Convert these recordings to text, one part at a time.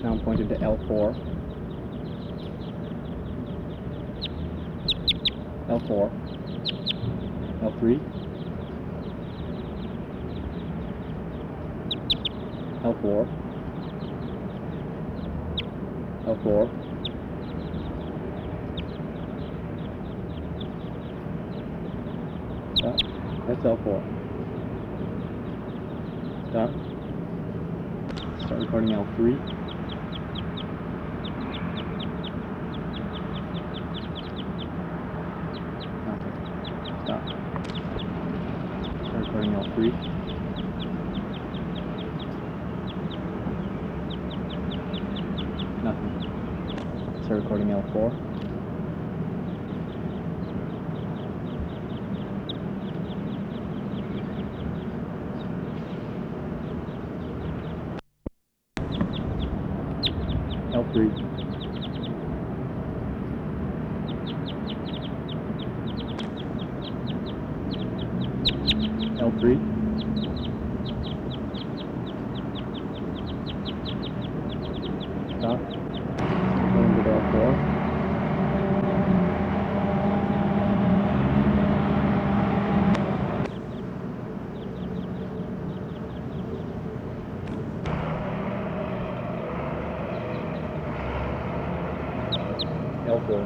Now I'm pointing to L4. L4. L3. L4. L4. Stop. That's L4. Stop. Start recording L3. Okay. Stop. Start recording L3. Nothing. Start recording L4. L3. L3. Stop. Going to L4. L4.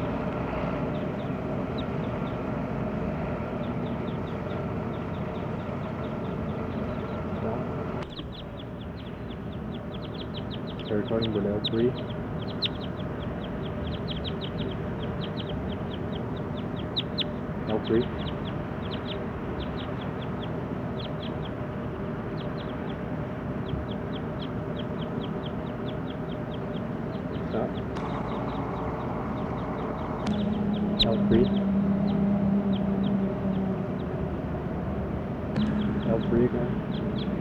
Start recording with L3. L3. Stop. L3. L3 again.